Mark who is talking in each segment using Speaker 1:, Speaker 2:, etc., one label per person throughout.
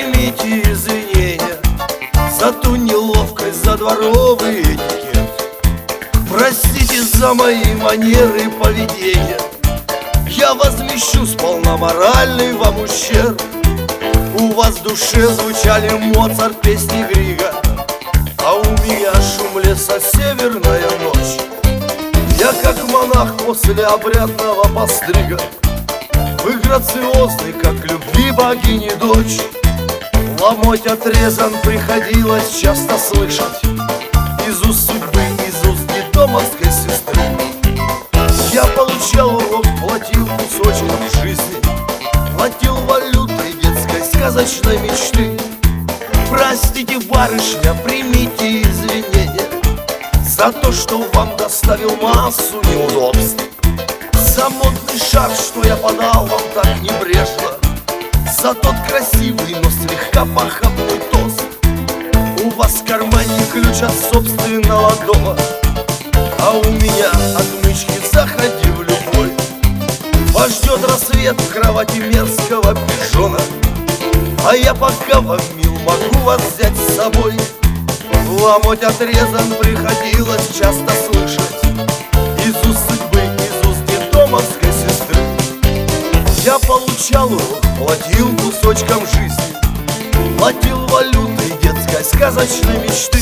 Speaker 1: примите извинения за ту неловкость, за дворовый этикет. Простите за мои манеры поведения, я возмещу сполна моральный вам ущерб. У вас в душе звучали Моцарт, песни Грига, а у меня шум леса, северная ночь. Я как монах после обрядного пострига, вы грациозны, как любви богини дочь. Ломоть отрезан приходилось часто слышать из уст судьбы, из уст детдомовской сестры. Я получал урок, платил кусочком жизни, платил валютой детской сказочной мечты. Простите, барышня, примите извинения за то, что вам доставил массу неудобств, за модный шаг, что я подал вам так небрежно, за тот красивый, но слегка похабный тост. У вас в кармане ключ от собственного дома, а у меня отмычки «Заходи в любой». Вас ждет рассвет в кровати мерзкого пижона, а я пока вам мил, могу вас взять с собой. Ломоть отрезан приходилось часто слышать из уст судьбы, из уст детдомовской сестры. Я получал урок, платил кусочком жизни, платил валютой детской сказочной мечты.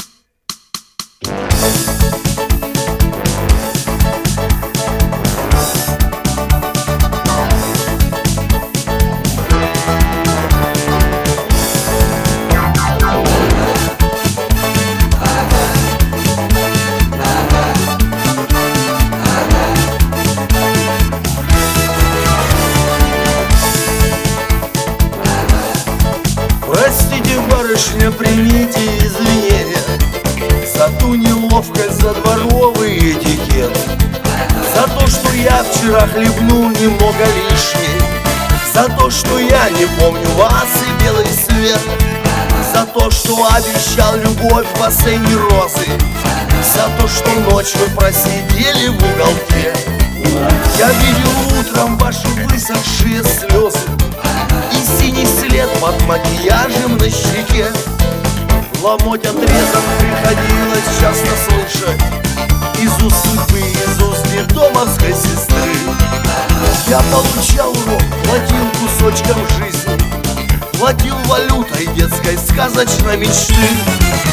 Speaker 1: Простите, барышня, примите извинения за ту неловкость, за дворовый этикет, за то, что я вчера хлебнул немного лишней, за то, что я не помню вас и белый свет, за то, что обещал любовь в бассейне розы, за то, что ночь вы просидели в уголке. Я видел утром ваши высохшие слезы и синий след под макияжем на щеке. Ломоть отрезан приходилось часто слышать из уст судьбы, из уст детдомовской сестры. Я получал урок, платил кусочком жизни, платил валютой детской сказочной мечты.